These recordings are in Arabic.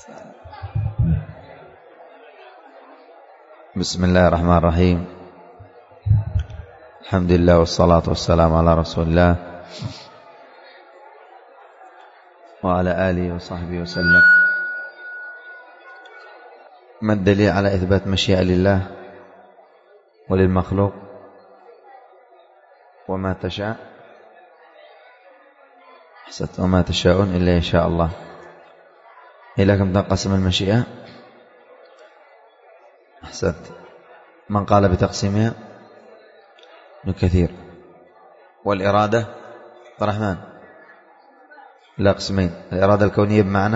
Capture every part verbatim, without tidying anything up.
بسم الله الرحمن الرحيم. الحمد لله والصلاة والسلام على رسول الله وعلى آله وصحبه وسلم. ما الدليل على إثبات مشيئة لله وللمخلوق؟ وما تشاء حست وما تشاءون إلا إن شاء الله. إلى كم تنقسم المشيئة؟ أحسنت. من قال بتقسيمها؟ ابن كثير. والإرادة عبد الرحمن لا قسمين، الإرادة الكونية بمعنى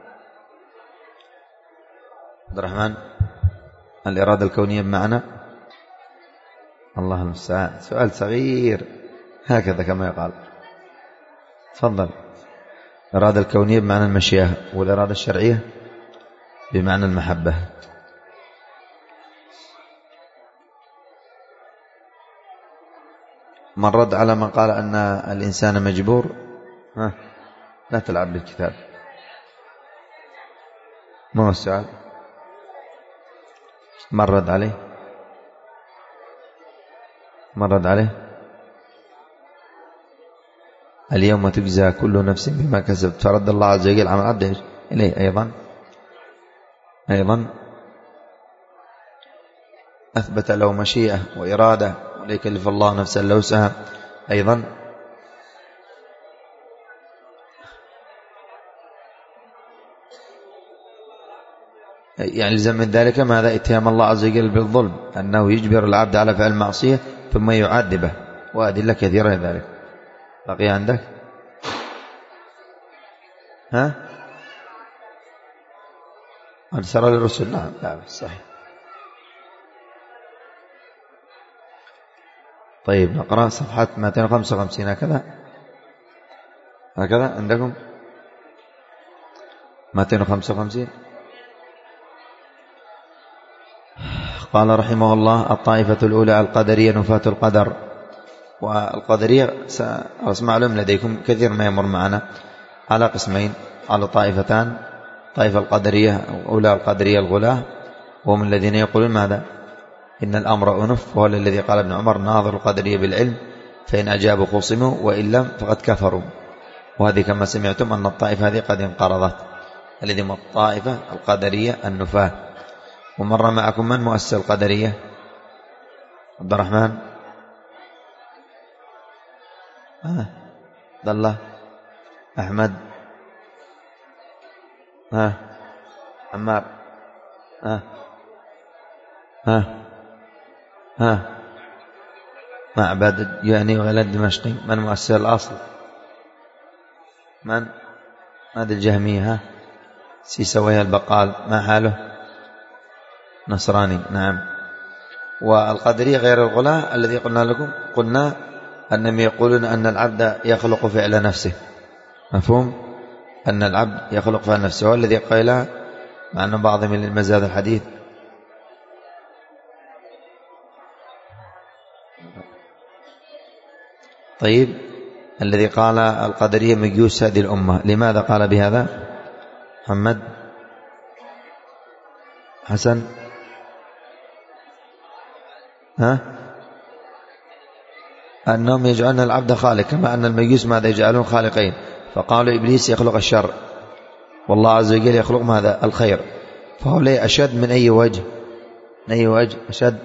عبد الرحمن الإرادة الكونية بمعنى الله المستعان. سؤال صغير هكذا كما يقال. تفضل. الإرادة الكونية بمعنى المشيئة، والإرادة الشرعية بمعنى المحبة. من رد على من قال أن الإنسان مجبور؟ ها لا تلعب بالكتاب. ما هو السؤال؟ من رد عليه؟ من رد عليه؟ اليوم تجزى كل نفس بما كسبت. فرد الله عز وجل عن العبد إليه أيضا أيضا أثبت له مشيئة وإرادة، لا يكلف الله نفسا إلا وسعها. أيضا يعني يلزم من ذلك ماذا؟ اتهام الله عز وجل بالظلم، أنه يجبر العبد على فعل المعصية ثم يعذبه، وأدلة كثيرة لذلك. بقي عندك؟ ها؟ أرسل للرسل. نعم لا صحيح. طيب نقرأ صفحة مئتين وخمسة وخمسين هكذا هكذا عندكم مئتين وخمسة وخمسين. قال رحمه الله: الطائفة الأولى القدرية نفاة القدر. والقدرية سأسمعلهم لديكم كثير ما يمر معنا على قسمين، على طائفتان: طائفة القدرية أولى القدرية الغلاة، وهم الذين يقولون ماذا؟ إن الأمر أنف، وهو الذي قال ابن عمر: ناظر القدرية بالعلم فإن أجابوا خصموا وإن لم فقد كفروا. وهذه كما سمعتم أن الطائفة هذه قد انقرضت، الذي هم الطائفة القدرية النفاة. ومر معكم من مؤسس القدرية؟ عبد الرحمن ها عبد الله أحمد ها عمار ها ها ها معبد يعني وغلد دمشقي. من مؤسس الأصل؟ من؟ هذا الجهمية. ها سيسويها البقال ما حاله؟ نصراني. نعم. والقدرية غير الغلاة الذي قلنا لكم قلنا أنهم يقولون أن العبد يخلق فعل نفسه. مفهوم؟ أن العبد يخلق فعل نفسه، والذي قيل مع أن بعضهم من المزاد الحديث طيب الذي قال القدرية مجوس هذه الأمة. لماذا قال بهذا؟ محمد حسن ها أنهم يجعلون العبد خالق، كما أن المجوس ماذا يجعلون خالقين. فقالوا إبليس يخلق الشر والله عز وجل يخلق ماذا؟ الخير. فهؤلاء أشد من أي وجه؟ من أي وجه أشد؟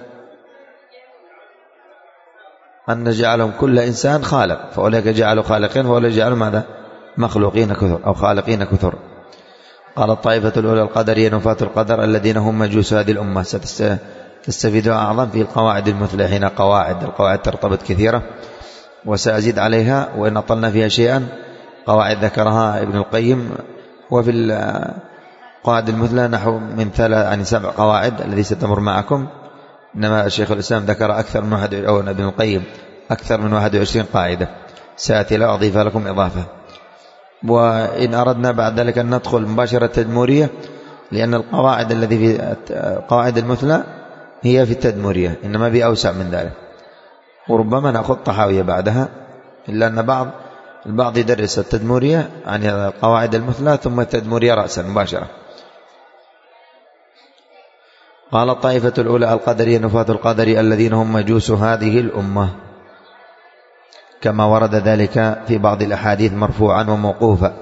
أن نجعلهم كل إنسان خالق، فأولئك جعلوا خالقين وأولئك جعلوا ماذا؟ مخلوقين كثر أو خالقين كثر. قال الطائفة الأولى القدرية نفاة القدر الذين هم مجوس هذه الأمة. ستستفيدوا أعظم في القواعد المثلى. هنا قواعد، القواعد ترتبط كثيرة وسأزيد عليها وإن أطلنا فيها شيئا. قواعد ذكرها ابن القيم، وفي القواعد المثلى نحو من ثلاث يعني سبع قواعد الذي ستمر معكم. إنما الشيخ الإسلام ذكر أكثر من واحد أو ابن القيم أكثر من واحد وعشرين قاعدة، سأتي لا أضيف لكم إضافة. وإن أردنا بعد ذلك أن ندخل مباشرة التدمورية، لأن القواعد الذي في القواعد المثلى هي في التدمورية، إنما بأوسع من ذلك. وربما نأخذ طحاوية بعدها، إلا أن بعض البعض يدرس التدمورية عن القواعد المثلى ثم التدمورية رأسا مباشرة، قال الطائفة الأولى القدرية نفاة القدر الذين هم مجوس هذه الأمة، كما ورد ذلك في بعض الأحاديث مرفوعا وموقوفا،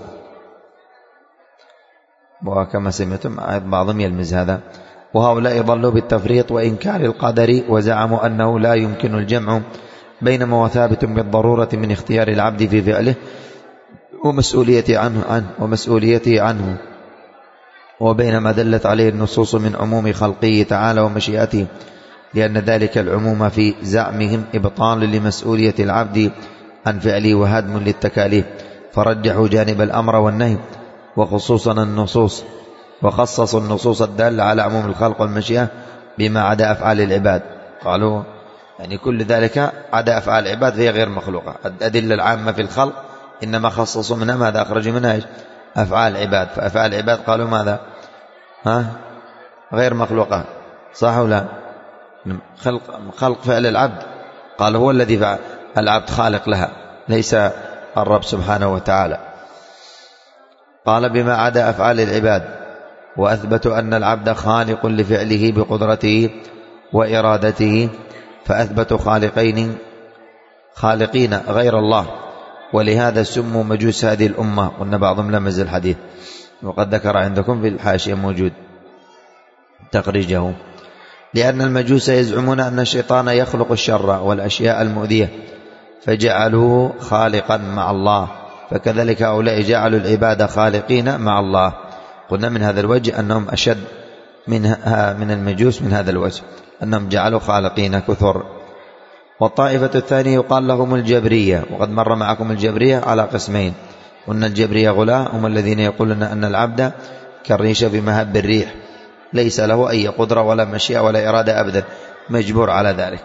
وكما سمعتم بعضهم يلمز هذا. وهؤلاء ضلوا بالتفريط وإنكار القدر، وزعموا أنه لا يمكن الجمع بين ما هو ثابت بالضرورة من اختيار العبد في فعله ومسؤوليته عنه, عنه ومسؤوليته عنه وبين ما دلت عليه النصوص من عموم خلقه تعالى ومشيئته، لأن ذلك العموم في زعمهم إبطال لمسؤولية العبد عن فعله وهدم للتكاليف، فرجحوا جانب الأمر والنهي وخصوصا النصوص، وخصصوا النصوص الدالة على عموم الخلق والمشيئة بما عدا أفعال العباد. قالوا يعني كل ذلك عدا أفعال العباد فهي غير مخلوقة. الأدلة العامة في الخلق إنما خصصوا منها ماذا؟ أخرجوا منها إيش؟ أفعال العباد. فأفعال العباد قالوا ماذا؟ ها؟ غير مخلوقة، صح ولا؟ خلق, خلق فعل العبد، قال هو الذي فعل، العبد خالق لها ليس الرب سبحانه وتعالى. قال بما عدا أفعال العباد، وأثبتوا أن العبد خالق لفعله بقدرته وإرادته، فأثبتوا خالقين خالقين غير الله، ولهذا سموا مجوس هذه الأمة. قلنا بعضهم لمز الحديث، وقد ذكر عندكم في الحاشية موجود تخريجه. لأن المجوس يزعمون أن الشيطان يخلق الشر والأشياء المؤذية فجعلوه خالقا مع الله، فكذلك هؤلاء جعلوا العباد خالقين مع الله. قلنا من هذا الوجه أنهم أشد من من المجوس من هذا الوجه، أنهم جعلوا خالقين كثر. والطائفة الثانية يقال لهم الجبرية، وقد مر معكم الجبرية على قسمين. قلنا الجبرية غلاة هم الذين يقولون أن العبد كالريشة بمهب الريح، ليس له أي قدرة ولا مشيئة ولا إرادة أبدا، مجبور على ذلك.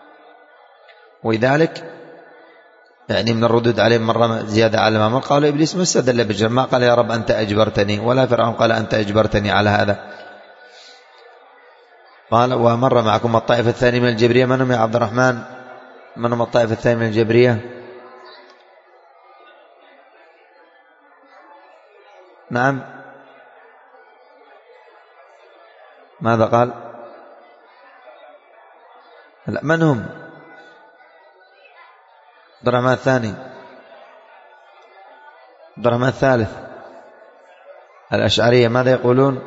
ولذلك يعني من الردود عليهم مرة زيادة على ما مر، قالوا إبليس ما استدل بالجبر، ما قال يا رب أنت أجبرتني، ولا فرعون قال أنت أجبرتني على هذا. قال ومر معكم الطائفة الثانية من الجبرية. من هم يا عبد الرحمن؟ من هم الطائفة الثانية من الجبرية؟ نعم، ماذا قال؟ لا، من هم؟ عبد الرحمن الثاني، عبد الرحمن الثالث. الأشعرية ماذا يقولون؟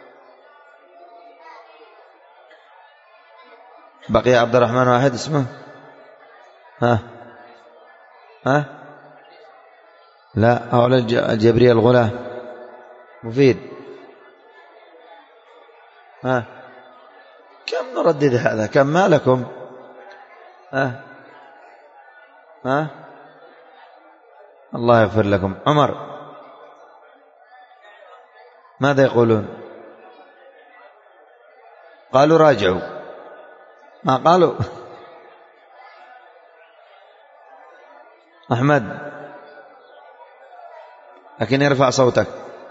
بقي عبد الرحمن واحد اسمه ها ها لا، هؤلاء الجبرية الغلاة. مفيد ها، كم نردد هذا؟ كم ما لكم؟ ها ها الله يغفر لكم. عمر ماذا يقولون؟ قالوا راجعوا، ما قالوا. أحمد لكن يرفع صوتك.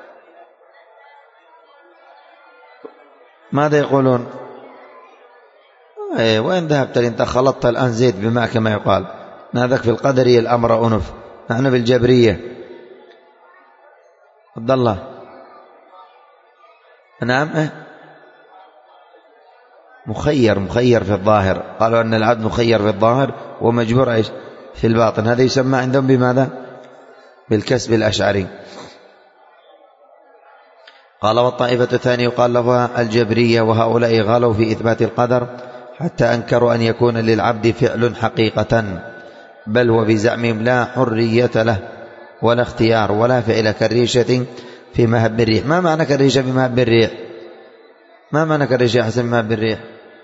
ماذا يقولون؟ ايه وين ذهبت؟ انت خلطت الآن زيت بماء كما يقال. هذاك في القدرية الأمر أنف، نحن بالجبرية. عبد الله نعم. إيه؟ مخير مخير في الظاهر، قالوا أن العبد مخير في الظاهر ومجبور ايش في الباطن. هذا يسمى عندهم بماذا؟ بالكسب الأشعري. قال والطائفة الثانية يقال لها الجبرية، وهؤلاء غالوا في إثبات القدر حتى أنكروا أن يكون للعبد فعل حقيقة، بل هو بزعمهم لا حرية له ولا اختيار ولا فعل كالريشة في مهب الريح. ما معنى كالريشة في مهب الريح؟ ما معنى كالريشة حسن مهب الريح؟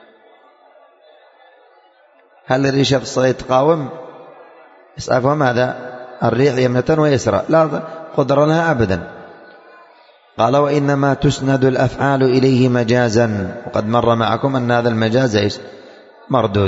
هل الريشة في الصعيد تقاوم؟ أفهم هذا؟ الريح يمنة ويسرى، لا قدر لها أبدا. قال وإنما تسند الأفعال إليه مجازا، وقد مر معكم أن هذا المجاز إيش؟ مردود.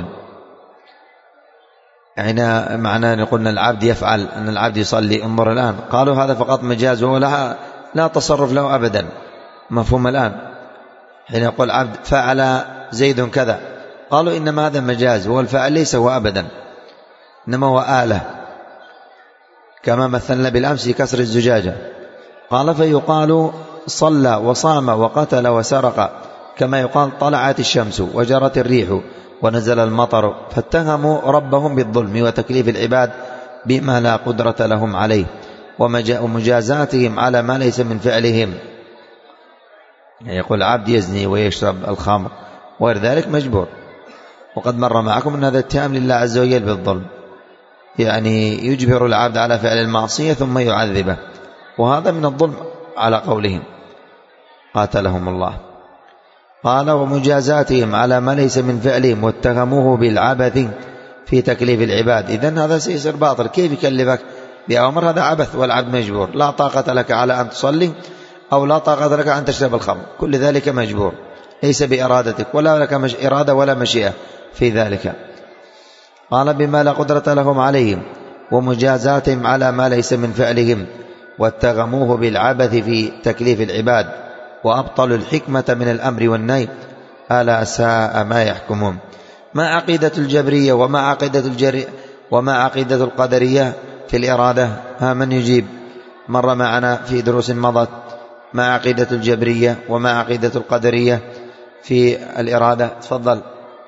يعني معناه أن قلنا العبد يفعل، أن العبد يصلي، انظر الآن قالوا هذا فقط مجاز وهو لا, لا تصرف له أبدا. مفهوم الآن؟ حين يقول عبد فعل زيد كذا، قالوا إنما هذا مجاز، وهو الفعل ليس هو أبدا، إنما هو آلة، كما مثلنا بالأمس في كسر الزجاجة. قال فيقال صلى وصام وقتل وسرق، كما يقال طلعت الشمس وجرت الريح ونزل المطر، فاتهموا ربهم بالظلم وتكليف العباد بما لا قدرة لهم عليه ومجازاتهم على ما ليس من فعلهم. يعني يقول العبد يزني ويشرب الخمر وغير ذلك مجبور، وقد مر معكم أن هذا اتهام لله عز وجل بالظلم، يعني يجبر العبد على فعل المعصية ثم يعذبه، وهذا من الظلم على قولهم قاتلهم الله. قال ومجازاتهم على ما ليس من فعلهم واتهموه بالعبث في تكليف العباد. إذن هذا سيصير باطل، كيف يكلفك بأمر هذا عبث والعبد مجبور، لا طاقة لك على أن تصلي أو لا طاقة لك أن تشرب الخمر، كل ذلك مجبور ليس بإرادتك ولا لك مش إرادة ولا مشيئة في ذلك. قال بما لا قدرة لهم عليهم ومجازاتهم على ما ليس من فعلهم واتغموه بالعبث في تكليف العباد وأبطلوا الحكمة من الأمر والنهي، ألا ساء ما يحكمون. ما عقيدة الجبرية وما عقيدة الجري وما عقيدة القدرية في الإرادة؟ ها من يجيب؟ مر معنا في دروس مضت ما عقيدة الجبرية وما عقيدة القدرية في الإرادة. تفضل.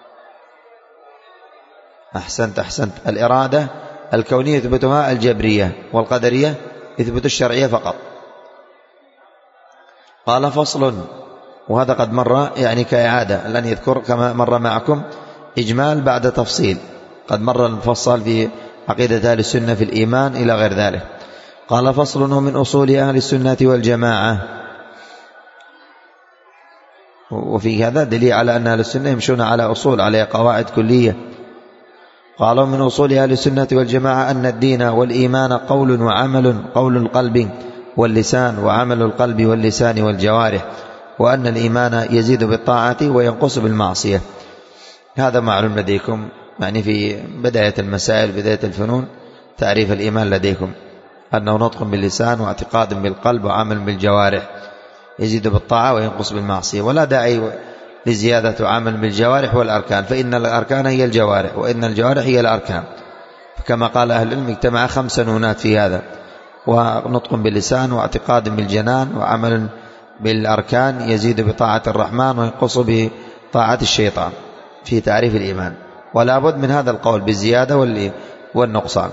أحسنت أحسنت. الإرادة الكونية يثبتها الجبرية، والقدرية يثبت الشرعية فقط. قال فصل، وهذا قد مر يعني كإعادة، لن يذكر كما مر معكم إجمال بعد تفصيل، قد مر المفصل في عقيدة أهل السنة في الإيمان إلى غير ذلك. قال فصل من أصول أهل السنة والجماعة. وفي هذا دليل على أن أهل السنة يمشون على أصول، على قواعد كلية. قالوا من أصول أهل السنة والجماعة أن الدين والإيمان قول وعمل، قول القلب واللسان وعمل القلب واللسان والجوارح، وأن الإيمان يزيد بالطاعة وينقص بالمعصية. هذا معلوم لديكم، يعني في بداية المسائل بداية الفنون تعريف الإيمان لديكم أنه نطق باللسان واعتقاد بالقلب وعمل بالجوارح، يزيد بالطاعة وينقص بالمعصية، ولا داعي لزيادة عمل بالجوارح والأركان، فإن الأركان هي الجوارح وإن الجوارح هي الأركان، كما قال أهل العلم اجتمع خمس نونات في هذا، ونطق باللسان واعتقاد بالجنان وعمل بالأركان يزيد بطاعة الرحمن وينقص بطاعة الشيطان في تعريف الإيمان، ولا بد من هذا القول بالزيادة والنقصان.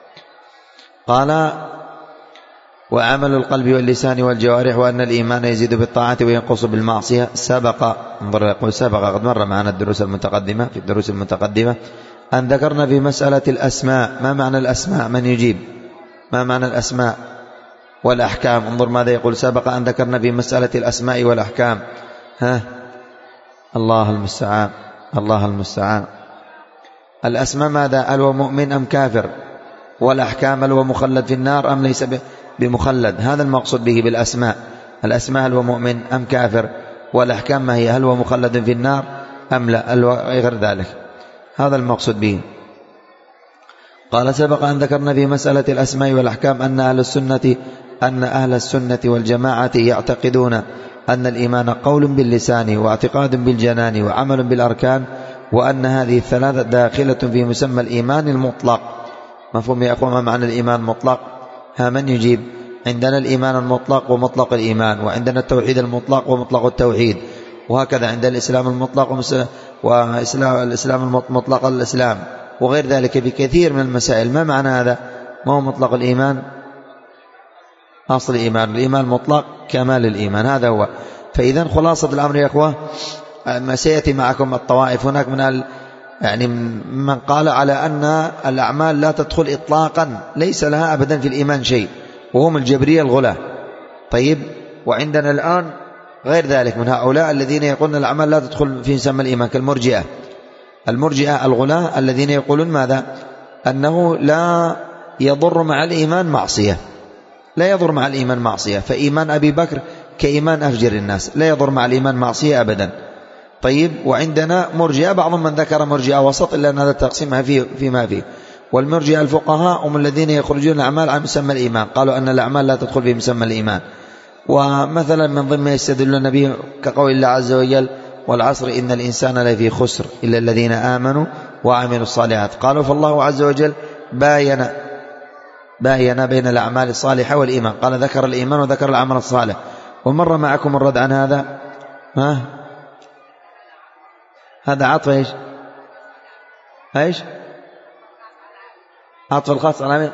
قال وعمل القلب واللسان والجوارح، وأن الإيمان يزيد بالطاعة وينقص بالمعصية. سبق، انظر يقول سبق، قد مر معنا الدروس المتقدمة في الدروس المتقدمة أن ذكرنا في مسألة الأسماء. ما معنى الأسماء؟ من يجيب؟ ما معنى الأسماء والأحكام؟ انظر ماذا يقول. سبق أن ذكرنا في مسألة الأسماء والأحكام. ها، الله المستعان الله المستعان. الأسماء ماذا؟ هل هو مؤمن أم كافر؟ والأحكام هل هو مخلد في النار أم ليس بمخلد؟ هذا المقصود به بالأسماء. الأسماء هل هو مؤمن أم كافر؟ والأحكام ما هي؟ هل هو مخلد في النار أم لا؟ هل هو غير ذلك؟ هذا المقصود به. قال سبق أن ذكرنا في مسألة الأسماء والأحكام أن أهل السنة أن أهل السنة والجماعة يعتقدون أن الإيمان قول باللسان واعتقاد بالجنان وعمل بالأركان، وأن هذه الثلاثة داخلة في مسمى الإيمان المطلق. مفهوم يا أخوة؟ ما معنى الإيمان المطلق؟ ها من يجيب؟ عندنا الإيمان المطلق ومطلق الإيمان، وعندنا التوحيد المطلق ومطلق التوحيد، وهكذا عند الإسلام المطلق والإسلام المطلق الإسلام، وغير ذلك بكثير من المسائل. ما معنى هذا؟ ما هو مطلق الإيمان؟ أصل الإيمان، الإيمان المطلق كمال الإيمان، هذا هو. فإذا خلاصة الأمر يا أخوة، ما سيأتي معكم الطوائف هناك من يعني من قال على أن الأعمال لا تدخل إطلاقا، ليس لها أبدا في الإيمان شيء، وهم الجبرية الغلاة. طيب، وعندنا الآن غير ذلك من هؤلاء الذين يقولون الأعمال لا تدخل في مسمى الإيمان كالمرجئة. المرجئة الغلاة الذين يقولون ماذا؟ أنه لا يضر مع الإيمان معصية، لا يضر مع الإيمان معصية، فإيمان أبي بكر كإيمان أفجر الناس، لا يضر مع الإيمان معصية أبدا. طيب، وعندنا مرجئة، بعضهم من ذكر مرجئة وسط، إلا أن هذا التقسيم فيه فيما فيه. والمرجئة الفقهاء هم الذين يخرجون الأعمال عن مسمى الإيمان، قالوا أن الأعمال لا تدخل في مسمى الإيمان. ومثلا من ضمن ما يستدلون به كقول الله عز وجل والعصر إن الإنسان لفي خسر إلا الذين آمنوا وعملوا الصالحات. قالوا فالله عز وجل باين باين بين الأعمال الصالحة والإيمان، قال ذكر الإيمان وذكر العمل الصالح. ومر معكم الرد عن هذا ها هذا عطف إيش إيش عطف الخاص على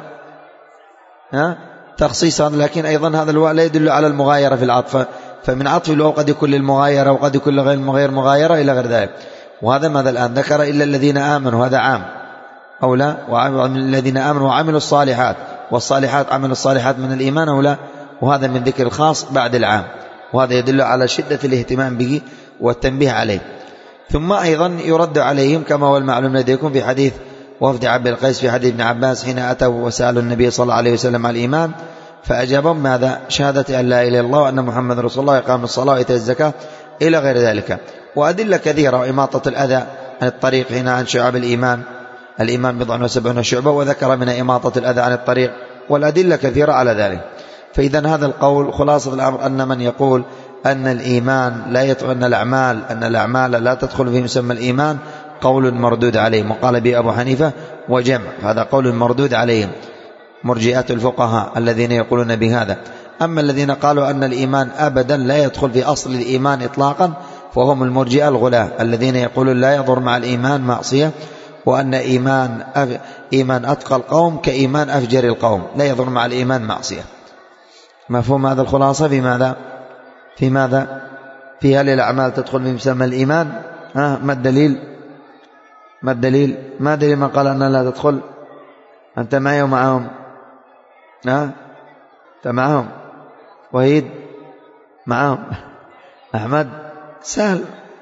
ها تخصيص، لكن أيضا هذا الواو لا يدل على المغايرة في العطف، فمن عطف الواو قد يكون للمغايرة وقد يكون لغير المغاير مغايرة إلى غير ذلك. وهذا ماذا الآن ذكر إلا الذين آمنوا، هذا عام أو لا؟ الذين آمنوا وعملوا الصالحات، والصالحات عملوا الصالحات من الإيمان أو لا؟ وهذا من ذكر الخاص بعد العام، وهذا يدل على شدة الاهتمام به والتنبيه عليه. ثم أيضا يرد عليهم كما هو المعلوم لديكم في حديث وفد عبد القيس في حديث ابن عباس حين أتوا وسألوا النبي صلى الله عليه وسلم عن الإيمان، فأجابهم ماذا؟ شهادة أن لا إله إلا الله وأن محمد رسول الله وإقام الصلاة وإيتاء الزكاة إلى غير ذلك. وأدلة كثيرة، وإماطة الأذى عن الطريق هنا عن شعب الإيمان، الإيمان بضع وسبعون شعبة، وذكر من إماطة الأذى عن الطريق، والأدلة كثيرة على ذلك. فإذا هذا القول خلاصة الأمر أن من يقول أن الإيمان لا يدخل، أن الأعمال أن الأعمال لا تدخل في مسمى الإيمان قول مردود عليهم، وقال به أبو حنيفة وجمع، هذا قول مردود عليهم مرجئة الفقهاء الذين يقولون بهذا. أما الذين قالوا أن الإيمان أبدا لا يدخل في أصل الإيمان إطلاقا فهم المرجئة الغلاة الذين يقولون لا يضر مع الإيمان معصية، وأن إيمان أف... إيمان أتقى القوم كإيمان أفجر القوم، لا يضر مع الإيمان معصية. مفهوم هذا الخلاصة؟ في ماذا في ماذا في هل الأعمال تدخل في مسمى الإيمان؟ ها ما الدليل ما الدليل ما دليل من قال أنها لا تدخل؟ أنت معي ومعهم؟ ها أنت معهم؟ وهيد معهم؟ أحمد؟ سهل،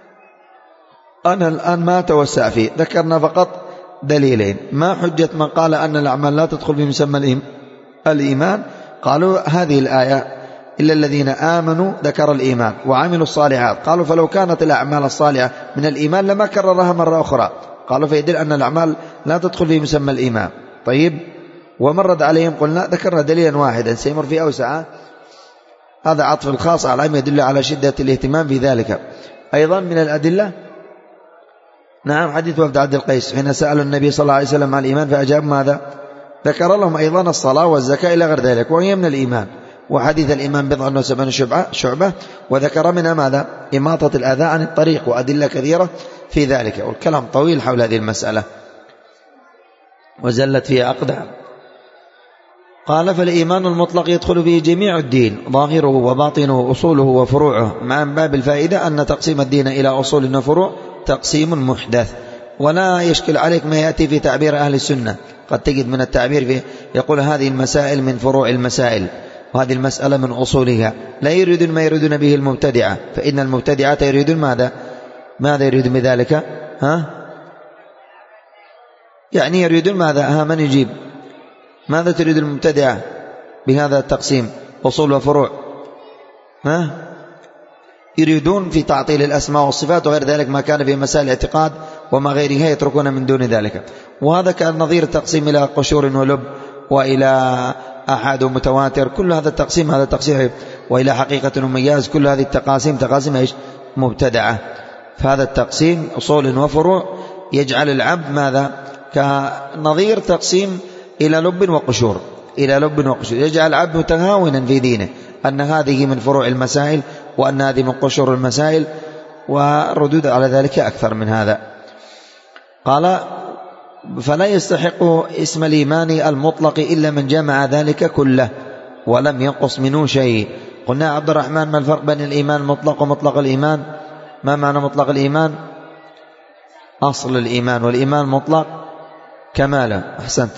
أنا الآن ما أتوسع فيه، ذكرنا فقط دليلين. ما حجة من قال أن الأعمال لا تدخل في مسمى الإيمان؟ قالوا هذه الآية إلا الذين آمنوا ذكر الإيمان وعملوا الصالحات، قالوا فلو كانت الأعمال الصالحة من الإيمان لما كررها مرة أخرى، قالوا فيدل أن الأعمال لا تدخل في مسمى الإيمان. طيب، ومرد عليهم قلنا ذكرنا دليلا واحدا سيمر في أوسع، هذا عطف الخاص على العام يدل على شدة الاهتمام بذلك. أيضا من الأدلة نعم حديث وفد عبد القيس حين سألوا النبي صلى الله عليه وسلم عن الإيمان فأجاب ماذا؟ ذكر لهم أيضا الصلاة والزكاة إلى غير ذلك، وهي من الإيمان. وحديث الإيمان بضع وسبعون شعبة، وذكر منها ماذا؟ إماطة الأذى عن الطريق، وأدلة كثيرة في ذلك، والكلام طويل حول هذه المسألة وزلت فيها أقدام. قال فالإيمان المطلق يدخل فيه جميع الدين ظاهره وباطنه أصوله وفروعه، مع باب الفائدة أن تقسيم الدين إلى أصول وفروع تقسيم محدث، ولا يشكل عليك ما يأتي في تعبير أهل السنة. قد تجد من التعبير فيه يقول هذه المسائل من فروع المسائل، وهذه المسألة من أصولها، لا يريدون ما يريدون به المبتدعة، فإن المبتدعة يريدون ماذا؟ ماذا يريدون بذلك؟ ها؟ يعني يريدون ماذا؟ ها من يجيب؟ ماذا تريد المبتدعة بهذا التقسيم أصول وفروع؟ ها؟ يريدون في تعطيل الأسماء والصفات وغير ذلك ما كان في مسائل الاعتقاد وما غيرها يتركون من دون ذلك. وهذا كان نظير التقسيم إلى قشور ولب وإلى أحد متواتر، كل هذا التقسيم هذا تقسيم، وإلى حقيقة ومياز، كل هذه التقاسيم تقاسيم إيش؟ مبتدعة. فهذا التقسيم أصول وفروع يجعل العبد ماذا؟ كنظير تقسيم إلى لب وقشور، إلى لب وقشور، يجعل العبد متهاونا في دينه أن هذه من فروع المسائل وأن هذه من قشور المسائل، والردود على ذلك أكثر من هذا. قال فلا يستحق اسم الإيمان المطلق إلا من جمع ذلك كله ولم ينقص منه شيء. قلنا عبد الرحمن ما الفرق بين الإيمان المطلق ومطلق الإيمان؟ ما معنى مطلق الإيمان؟ أصل الإيمان، والإيمان مطلق كماله. أحسنت.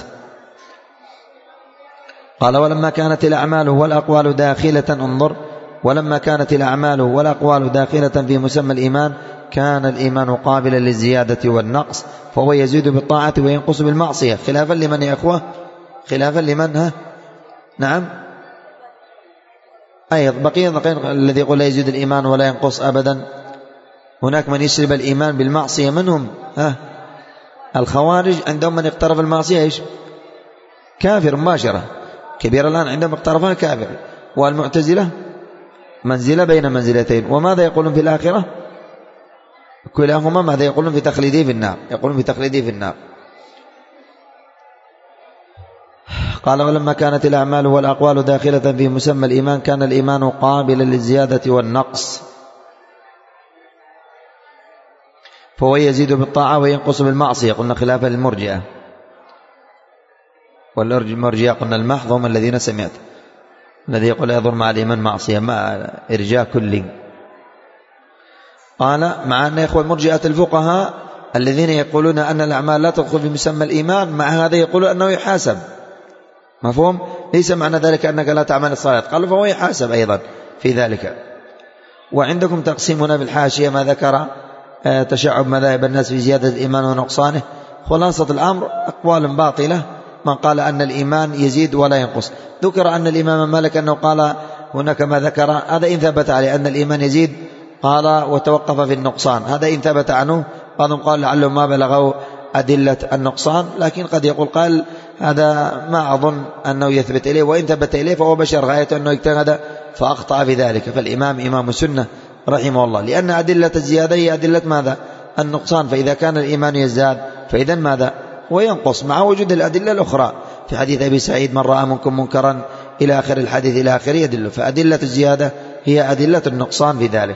قال ولما كانت الأعمال والأقوال داخلة انظر ولما كانت الأعمال والأقوال داخلة في مسمى الإيمان كان الإيمان قابلا للزيادة والنقص، فهو يزيد بالطاعة وينقص بالمعصية، خلافا لمن يا أخوة؟ خلافا لمن؟ ها؟ نعم. أيضا بقي الذي يقول لا يزيد الإيمان ولا ينقص أبدا. هناك من يسلب الإيمان بالمعصية، منهم ها؟ الخوارج عندهم من اقترف المعصية إيش؟ كافر مباشرة، كبير الآن عندما اقترفها كافر. والمعتزلة منزلة بين منزلتين. وماذا يقولون في الآخرة؟ كلاهما ماذا يقولون؟ في تخليده في النار، يقولون في تخليده في النار. قال ولما كانت الأعمال والأقوال داخلة في مسمى الإيمان كان الإيمان قابلا للزيادة والنقص، فهو يزيد بالطاعة وينقص بالمعصية، قلنا خلافا للمرجئة، والمرجئة قلنا المحض هم الذين سمعت الذي يقول لا يضر مع الإيمان معصية مع إرجاء كلي. قال مع أن إخوة المرجئة الفقهاء الذين يقولون أن الأعمال لا تدخل في مسمى الإيمان، مع هذا يقولون أنه يحاسب. مفهوم؟ ليس معنى ذلك أنك لا تعمل الصلاة، قالوا فهو يحاسب أيضا في ذلك. وعندكم تقسيمنا بالحاشية ما ذكر تشعب مذاهب الناس في زيادة الإيمان ونقصانه. خلاصة الأمر أقوال باطلة، من قال أن الإيمان يزيد ولا ينقص. ذكر أن الإمام مالك أنه قال هناك ما ذكر، هذا إن ثبت عليه أن الإيمان يزيد قال وتوقف في النقصان، هذا إن ثبت عنه. بعضهم قال لعله ما بلغوا أدلة النقصان، لكن قد يقول قال هذا ما أظن أنه يثبت إليه، وإن ثبت إليه فهو بشر غايته أنه اجتهد فأخطأ في ذلك. فالإمام إمام السنة رحمه الله، لأن أدلة الزيادة هي أدلة ماذا؟ النقصان. فإذا كان الإيمان يزداد فإذا ماذا؟ وينقص، مع وجود الأدلة الأخرى في حديث أبي سعيد من رأى منكم منكرا إلى آخر الحديث إلى آخره يدل. فأدلة الزيادة هي أدلة النقصان في ذلك.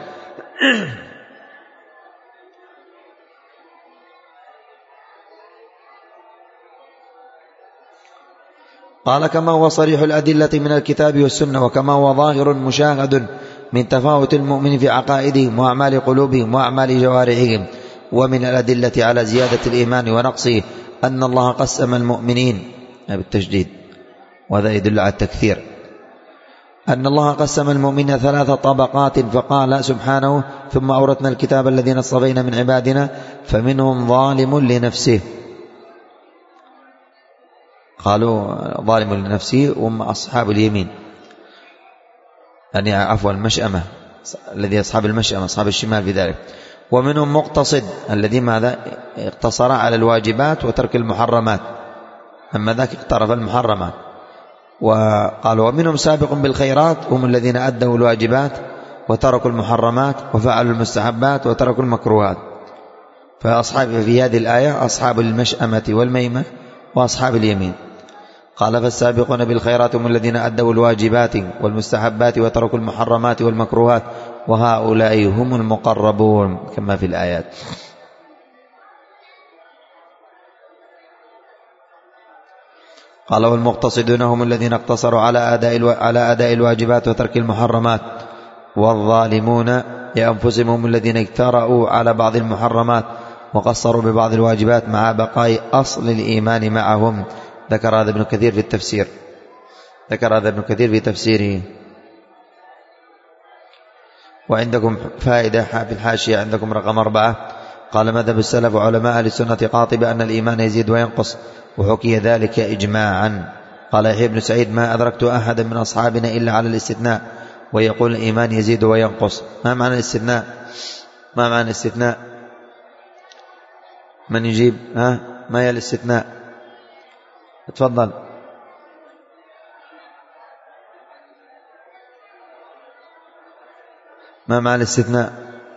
قال كما هو صريح الأدلة من الكتاب والسنة، وكما هو ظاهر مشاهد من تفاوت المؤمن في عقائدهم وأعمال قلوبهم وأعمال جوارحهم. ومن الأدلة على زيادة الإيمان ونقصه أن الله قسم المؤمنين بالتشديد، وهذا يدل على التكثير، أن الله قسم المؤمنين ثلاث طبقات، فقال سبحانه ثم أورثنا الكتاب الذين اصطفينا من عبادنا فمنهم ظالم لنفسه. قالوا ظالم لنفسه هم أصحاب اليمين، يعني عفوا المشأمة، الذي أصحاب المشأمة أصحاب الشمال في ذلك. ومنهم مقتصد الذي ماذا؟ اقتصر على الواجبات وترك المحرمات، أما ذاك اقترف المحرمات. وقالوا ومنهم سابق بالخيرات هم الذين أدوا الواجبات وتركوا المحرمات وفعلوا المستحبات وتركوا المكروهات. فأصحاب في هذه الآية أصحاب المشأمة والميمة وأصحاب اليمين. قال فالسابقون بالخيرات هم الذين أدوا الواجبات والمستحبات وتركوا المحرمات والمكروهات وهؤلاء هم المقربون كما في الآيات. قال والمقتصدون هم الذين اقتصروا على أداء على أداء الواجبات وترك المحرمات، والظالمون لأنفسهم هم الذين اجترأوا على بعض المحرمات وقصروا ببعض الواجبات مع بقاء أصل الإيمان معهم. ذكر هذا ابن كثير في التفسير ذكر هذا ابن كثير في تفسيره. وعندكم فائدة في الحاشية عندكم رقم أربعة. قال مذهب السلف وعلماء أهل السنة قاطبة أن الإيمان يزيد وينقص، وحكي ذلك إجماعا. قال يحيى بن سعيد ما أدركت أحدا من أصحابنا إلا على الاستثناء، ويقول الإيمان يزيد وينقص. ما معنى الاستثناء؟ ما معنى الاستثناء؟ من يجيب؟ ها ما هي الاستثناء؟ تفضل. ما معنى الاستثناء؟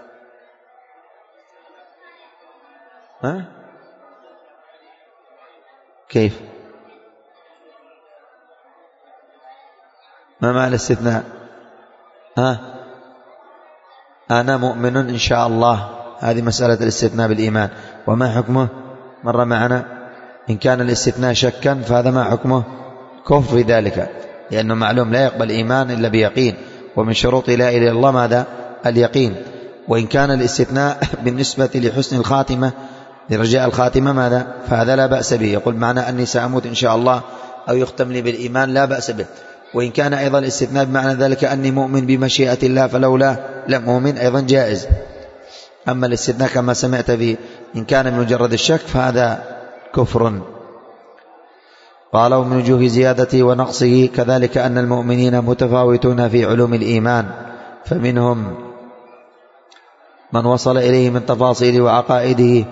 ها كيف؟ ما معنى الاستثناء؟ ها أنا مؤمن إن شاء الله، هذه مسألة الاستثناء بالإيمان. وما حكمه؟ مر معنا إن كان الاستثناء شكا فهذا ما حكمه؟ كفر في ذلك، لأنه معلوم لا يقبل إيمان إلا بيقين، ومن شروط لا إله إلا الله ماذا؟ اليقين. وإن كان الاستثناء بالنسبة لحسن الخاتمة لرجاء الخاتمة ماذا؟ فهذا لا بأس به، يقول معنى أني سأموت إن شاء الله أو يختم لي بالإيمان لا بأس به. وإن كان أيضا الاستثناء بمعنى ذلك أني مؤمن بمشيئة الله فلولا لم أؤمن أيضا جائز. أما الاستثناء كما سمعت به إن كان من مجرد الشك فهذا كفر. قال ومن وجوه زيادته ونقصه كذلك أن المؤمنين متفاوتون في علوم الإيمان، فمنهم من وصل إليه من تفاصيل وعقائده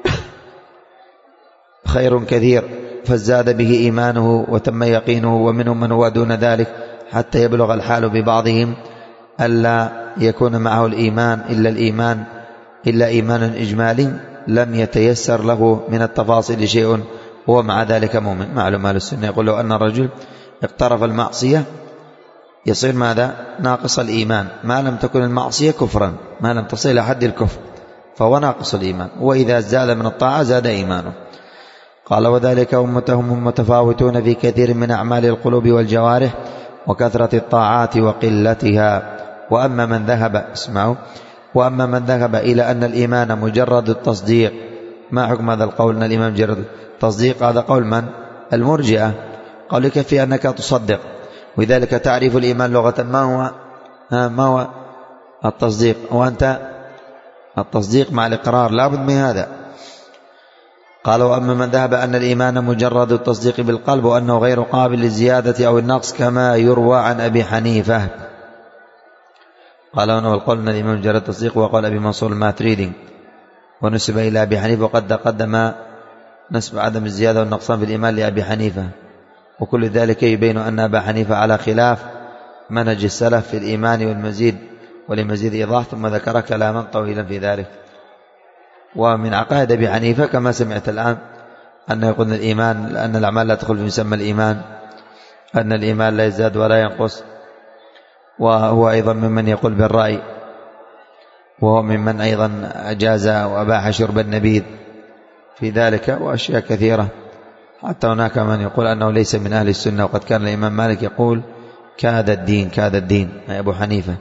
خير كثير فازداد به إيمانه وتم يقينه، ومنهم من هو دون ذلك حتى يبلغ الحال ببعضهم ألا يكون معه الإيمان إلا الإيمان إلا إيمان إجمالي لم يتيسر له من التفاصيل شيء هو مع ذلك مؤمن. معلوم أهل السنة يقول له أن الرجل اقترف المعصية يصير ماذا؟ ناقص الإيمان ما لم تكن المعصية كفرا، ما لم تصل إلى حد الكفر. فهو ناقص الإيمان، وإذا زاد من الطاعة زاد إيمانه. قال وذلك أمتهم متفاوتون في كثير من أعمال القلوب والجوارح وكثرة الطاعات وقلتها. وأما من ذهب اسمعوا وأما من ذهب إلى أن الإيمان مجرد التصديق. ما حكم هذا القول أن الإيمان مجرد التصديق؟ هذا قول من؟ المرجئة. قالوا يكفي أنك تصدق، وذلك تعريف الإيمان لغة ما هو ما هو التصديق، وأنت التصديق مع الإقرار لا بد من هذا. قال وأما من ذهب أن الإيمان مجرد التصديق بالقلب وأنه غير قابل للزيادة أو النقص كما يروى عن أبي حنيفة. قال أنه القول أن الإيمان مجرد التصديق وقال أبي منصور الماتريدي، ونسب إلى أبي حنيفة، وقد قدم نسب عدم الزيادة والنقصان في الإيمان لأبي حنيفة، وكل ذلك يبين أن أبا حنيفة على خلاف منهج السلف في الإيمان والمزيد ولمزيد إيضاح، ثم ذكر كلاما طويلا في ذلك. ومن عقائد أبي حنيفة كما سمعت الآن أنه يقول الإيمان أن الأعمال لا تدخل في مسمى الإيمان، أن الإيمان لا يزداد ولا ينقص، وهو أيضا ممن يقول بالرأي، وهو ممن أيضا أجاز وأباح شرب النبيذ في ذلك، وأشياء كثيرة. حتى هناك من يقول أنه ليس من أهل السنة، وقد كان الإمام مالك يقول كاد الدين كاد الدين أي أبو حنيفة.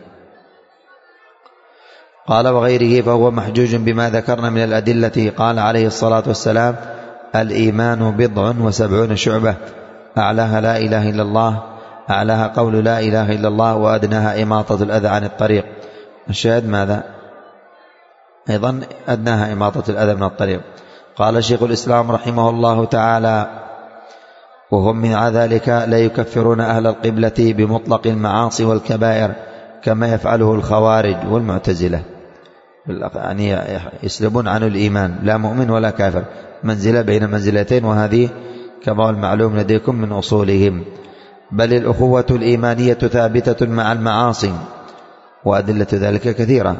قال وغيره فهو محجوج بما ذكرنا من الأدلة. قال عليه الصلاة والسلام الإيمان بضع وسبعون شعبة، أعلاها لا إله إلا الله، أعلاها قول لا إله إلا الله، وأدناها إماطة الأذى عن الطريق. الشاهد ماذا؟ أيضا أدناها إماطة الأذى من الطريق. قال شيخ الإسلام رحمه الله تعالى وهم من ذلك لا يكفرون أهل القبلة بمطلق المعاصي والكبائر كما يفعله الخوارج والمعتزلة، يعني يسلبون عنه الإيمان، لا مؤمن ولا كافر، منزلة بين منزلتين، وهذه كما هو المعلوم لديكم من أصولهم. بل الأخوة الإيمانية ثابتة مع المعاصي، وأدلة ذلك كثيرة،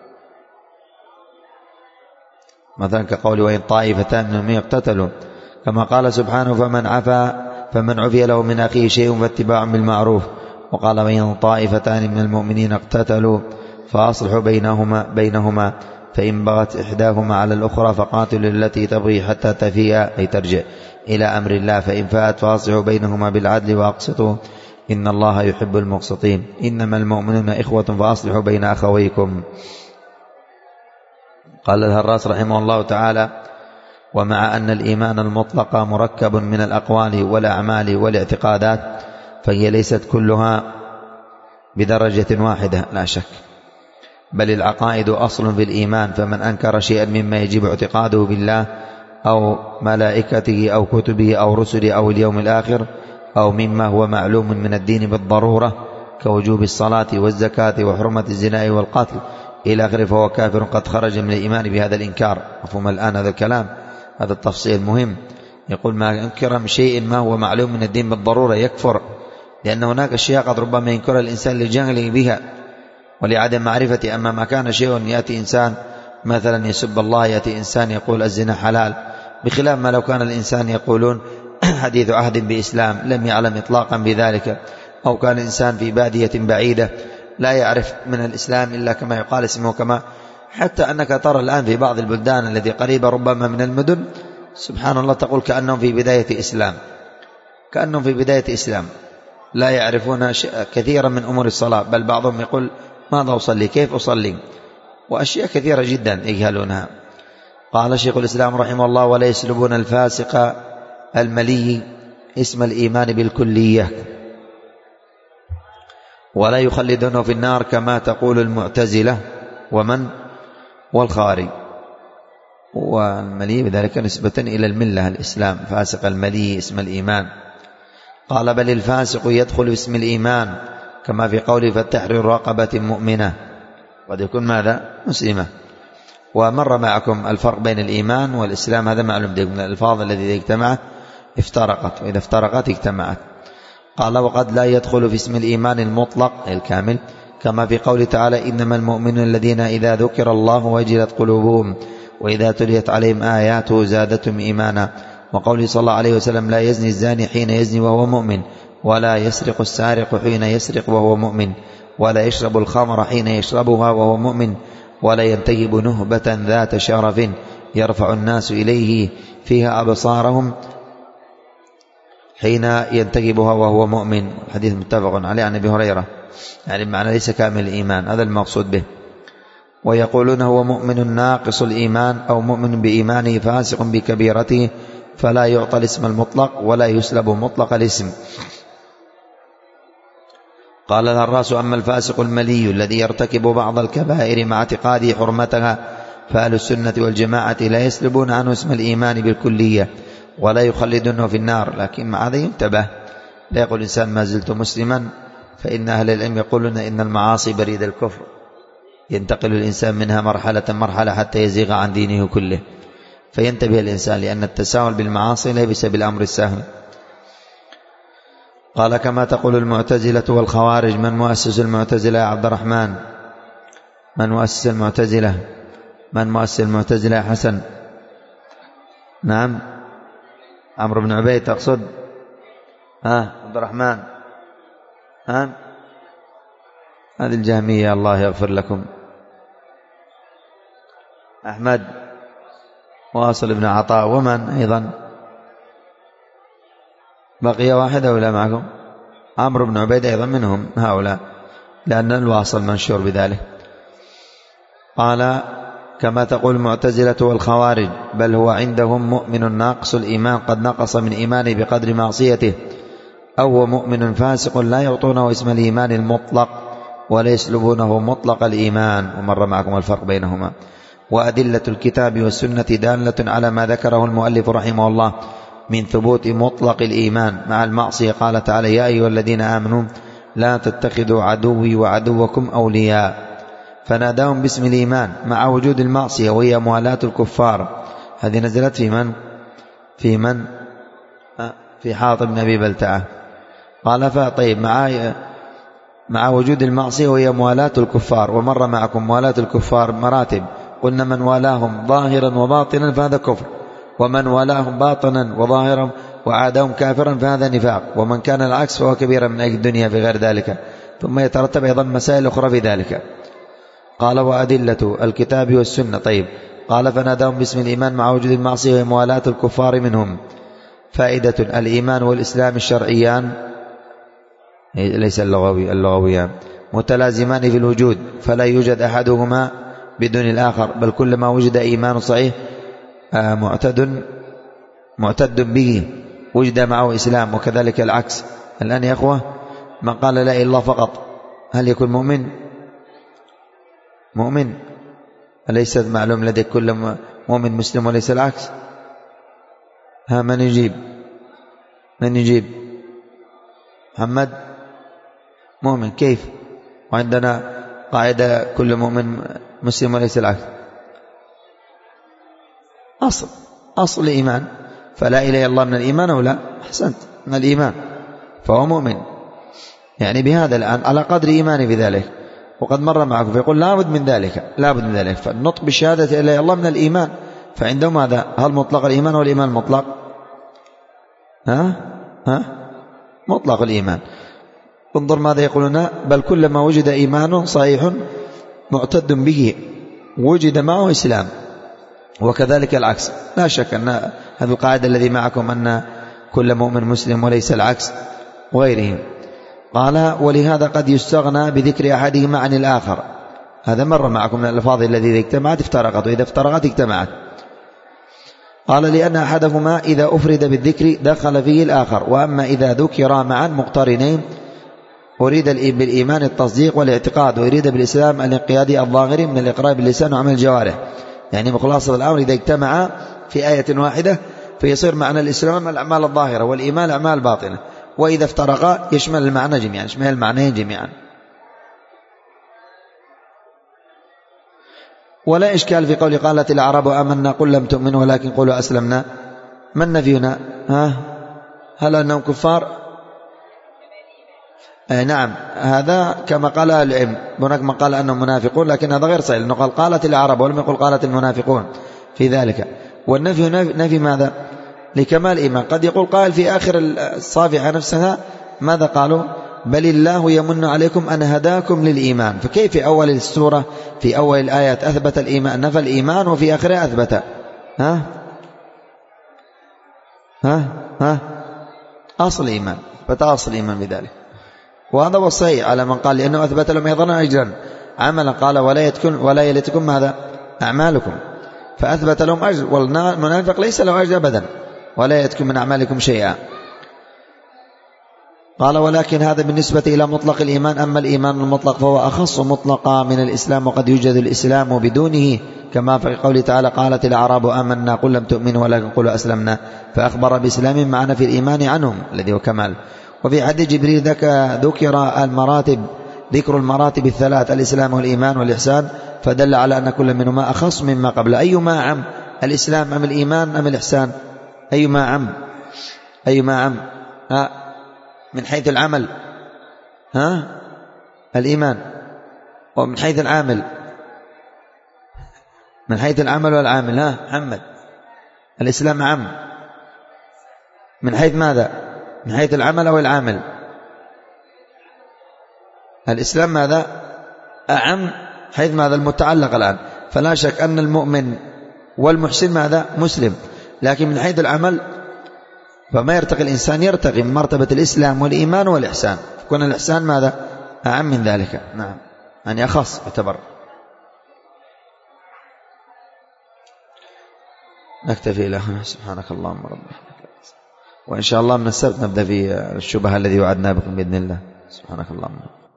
مثلا كقول وإن طائفتان منهم يقتتلوا، كما قال سبحانه فمن عفا فمن عفي له من أخيه شيء فاتباع بالمعروف. وقال وإن طائفتان من المؤمنين اقتتلوا فأصلحوا بينهما بينهما فإن بغت إحداهما على الأخرى فقاتلوا التي تبغي حتى تفيء أي ترجع إلى أمر الله، فإن فاءت فأصلحوا بينهما بالعدل وأقسطوا إن الله يحب المقسطين. إنما المؤمنون إخوة فأصلحوا بين أخويكم. قال الهراس رحمه الله تعالى ومع أن الإيمان المطلق مركب من الأقوال والأعمال والاعتقادات فهي ليست كلها بدرجة واحدة لا شك، بل العقائد أصل في الإيمان، فمن أنكر شيئا مما يجب اعتقاده بالله أو ملائكته أو كتبه أو رسله أو اليوم الآخر أو مما هو معلوم من الدين بالضرورة كوجوب الصلاة والزكاة وحرمة الزنا والقتل إلى آخره فهو كافر قد خرج من الإيمان بهذا الإنكار. مفهوم الآن هذا الكلام؟ هذا التفصيل مهم. يقول ما أنكر من شيء ما هو معلوم من الدين بالضرورة يكفر، لأن هناك أشياء قد ربما ينكر الإنسان لجهله بها ولعدم معرفة. أما ما كان شيء يأتي إنسان مثلا يسب الله، يأتي إنسان يقول الزنا حلال، بخلاف ما لو كان الإنسان يقولون حديث عهد بإسلام لم يعلم إطلاقا بذلك، أو كان إنسان في بادية بعيدة لا يعرف من الإسلام إلا كما يقال اسمه، كما حتى أنك ترى الآن في بعض البلدان التي قريبة ربما من المدن سبحان الله تقول كأنهم في بداية إسلام، كأنهم في بداية إسلام لا يعرفون كثيرا من أمور الصلاة، بل بعضهم يقول ماذا أصلي كيف أصلي، وأشياء كثيرة جدا يجهلونها. قال شيخ الإسلام رحمه الله ولا يسلبون الفاسق الملي اسم الإيمان بالكلية ولا يخلدونه في النار كما تقول المعتزلة ومن والخارج. والملي بذلك نسبة إلى الملة الإسلام، فاسق الملي اسم الإيمان. قال بل الفاسق يدخل اسم الإيمان كما في قوله فالتحرير رقبة مؤمنة، قد يكون ماذا مسلمة. ومر معكم الفرق بين الإيمان والإسلام، هذا معلوم من الألفاظ التي اجتمعت افترقت، وإذا افترقت اجتمعت. قال وقد لا يدخل في اسم الإيمان المطلق الكامل كما في قوله تعالى إنما المؤمنون الذين إذا ذكر الله وجلت قلوبهم وإذا تليت عليهم آياته زادتهم إيمانا. وقوله صلى الله عليه وسلم لا يزني الزاني حين يزني وهو مؤمن، ولا يسرق السارق حين يسرق وهو مؤمن، ولا يشرب الخمر حين يشربها وهو مؤمن، ولا ينتهب نهبة ذات شرف يرفع الناس إليه فيها أبصارهم حين ينتهبها وهو مؤمن. حديث متفق عليه عن أبي هريرة، يعني بمعنى ليس كامل الإيمان، هذا المقصود به. ويقولون هو مؤمن ناقص الإيمان أو مؤمن بإيمانه فاسق بكبيرته، فلا يعطى الاسم المطلق ولا يسلب مطلق الاسم. قال الهراس: أما الفاسق الملي الذي يرتكب بعض الكبائر مع اعتقاده حرمتها فأهل السنة والجماعة لا يسلبون عنه اسم الإيمان بالكلية ولا يخلدونه في النار. لكن مع هذا ينتبه، لا يقول الإنسان ما زلت مسلما، فإن أهل العلم يقولون إن المعاصي بريد الكفر، ينتقل الإنسان منها مرحلة مرحلة حتى يزيغ عن دينه كله، فينتبه الإنسان، لأن التساهل بالمعاصي ليس بالأمر السهل. قال: كما تقول المعتزلة والخوارج. من مؤسس المعتزلة يا عبد الرحمن؟ من مؤسس المعتزلة؟ من مؤسس المعتزلة يا حسن؟ نعم، عمرو بن عبيد تقصد؟ ها عبد الرحمن؟ ها هذه الجهمية، الله يغفر لكم. أحمد واصل بن عطاء. ومن أيضا بقي واحد أو لا معكم؟ عمرو بن عبيد أيضا منهم هؤلاء، لأن الواصل منشور بذلك. قال: كما تقول المعتزلة والخوارج، بل هو عندهم مؤمن ناقص الإيمان قد نقص من إيمانه بقدر معصيته، أو هو مؤمن فاسق لا يعطونه اسم الإيمان المطلق ولا يسلبونه مطلق الإيمان. ومر معكم الفرق بينهما. وأدلة الكتاب والسنة دالة على ما ذكره المؤلف رحمه الله من ثبوت مطلق الإيمان مع المعصية. قال تعالى: يا أيها الذين آمنوا لا تتخذوا عدوي وعدوكم أولياء، فناداهم باسم الإيمان مع وجود المعصية وهي موالاة الكفار. هذه نزلت في من؟ في من؟ في حاطب بن أبي بلتعة. قال: فطيب مع مع وجود المعصية وهي موالاة الكفار. ومر معكم موالاة الكفار مراتب، قلنا من والاهم ظاهرا وباطنا فهذا كفر، ومن والاهم باطنا وظاهرا وعادهم كافرا فهذا نفاق، ومن كان العكس فهو كبيرا من أجل الدنيا في غير ذلك. ثم يترتب أيضا مسائل أخرى في ذلك. قال: وأدلة الكتاب والسنة. طيب، قال: فناداهم باسم الإيمان مع وجود المعصية وموالاة الكفار منهم. فائدة: الإيمان والإسلام الشرعيان ليس اللغوي اللغويان متلازمان في الوجود، فلا يوجد أحدهما بدون الآخر، بل كلما وجد إيمان صحيح معتد معتد به وجد معه إسلام، وكذلك العكس. الآن يا أخوة، من قال لا إله إلا الله فقط هل يكون مؤمن؟ مؤمن؟ أليس معلوم لديك كل مؤمن مسلم وليس العكس؟ ها من يجيب؟ من يجيب؟ محمد؟ مؤمن كيف؟ وعندنا قاعدة كل مؤمن مسلم وليس العكس. أصل أصل الإيمان، فلا إله إلا الله من الإيمان أو لا؟ أحسنت، من الإيمان، فهو مؤمن، يعني بهذا الآن على قدر إيمانه بذلك. وقد مر معكم فيقول لابد من ذلك، لابد من ذلك. فالنطق بالشهادة لا إله إلا الله من الإيمان، فعندهم هذا هل مطلق الإيمان أو الإيمان مطلق؟ ها ها مطلق الإيمان. انظر ماذا يقولون: بل كلما وجد إيمان صحيح معتد به وجد معه إسلام، وكذلك العكس. لا شك أن هذه القاعدة الذي معكم أن كل مؤمن مسلم وليس العكس وغيره. قال: ولهذا قد يستغنى بذكر أحدهما عن الآخر. هذا مر معكم من الألفاظ الذي إذا اجتمعت افترقت، وإذا افترقت اجتمعت. قال: لأن أحدهما إذا أفرد بالذكر دخل فيه الآخر، وأما إذا ذكر معا مقترنين أريد بالإيمان التصديق والاعتقاد، ويريد بالإسلام الانقياد الظاهري من الإقرار باللسان وعمل الجوارح. يعني بخلاصة الأمر إذا اجتمع في آية واحدة فيصير معنى الإسلام الأعمال الظاهرة والإيمان الأعمال الباطنة، وإذا افترقا يشمل المعنى جميعا، يشمل المعنيين جميعا. ولا إشكال في قول قالت الأعراب آمنا قل لم تؤمنوا ولكن قولوا أسلمنا. ما النفي هنا؟ ها؟ هل أنهم كفار؟ أي نعم، هذا كما قال العلم. هناك من قال أنهم منافقون، لكن هذا غير صحيح، لأنه قال قالت الأعراب ولم يقل قالت المنافقون في ذلك. والنفي نفي ماذا؟ لكمال الإيمان. قد يقول قائل في آخر الصافحة نفسها ماذا قالوا؟ بل الله يمن عليكم أن هداكم للإيمان. فكيف في أول السورة في أول الآيات أثبت الإيمان نفى الإيمان وفي آخرها أثبت؟ ها ها ها أصل الإيمان، فتأصل الإيمان بذلك. وهذا وصي على من قال لأنه أثبت لهم أيضا أجرا عملا، قال ولا يتكن ولا يلتكم ماذا أعمالكم، فأثبت لهم أجر. والمنافق ليس له أجر أبدا، ولا يتكن من أعمالكم شيئا. قال ولكن هذا بالنسبة إلى مطلق الإيمان، أما الإيمان المطلق فهو أخص مطلقا من الإسلام، وقد يوجد الإسلام بدونه، كما في قوله تعالى قالت الأعراب آمنا قل لم تؤمنوا ولكن قولوا أسلمنا، فأخبر بإسلام معنى في الإيمان عنهم الذي هو كمال. وفي حديث جبريل ذكر المراتب ذكر المراتب الثلاث الإسلام والإيمان والإحسان، فدل على أن كل منهما أخص مما قبل. أيما عم، الإسلام أم الإيمان أم الإحسان؟ أيما عم أيما عم ها من حيث العمل ها الإيمان، ومن حيث العامل من حيث العمل والعامل ها محمد الإسلام عم من حيث ماذا؟ من حيث العمل أو العامل؟ الإسلام ماذا؟ أعم حيث ماذا المتعلق الآن. فلا شك أن المؤمن والمحسن ماذا؟ مسلم. لكن من حيث العمل فما يرتقي الإنسان يرتقي من مرتبة الإسلام والإيمان والإحسان، فكون الإحسان ماذا؟ أعم من ذلك. نعم يعني أخص يعتبر. نكتفي إلى هنا. سبحانك اللهم ربنا، وإن شاء الله من السبت نبدأ في الشبهة الذي وعدنا بكم بإذن الله. سبحانك اللهم.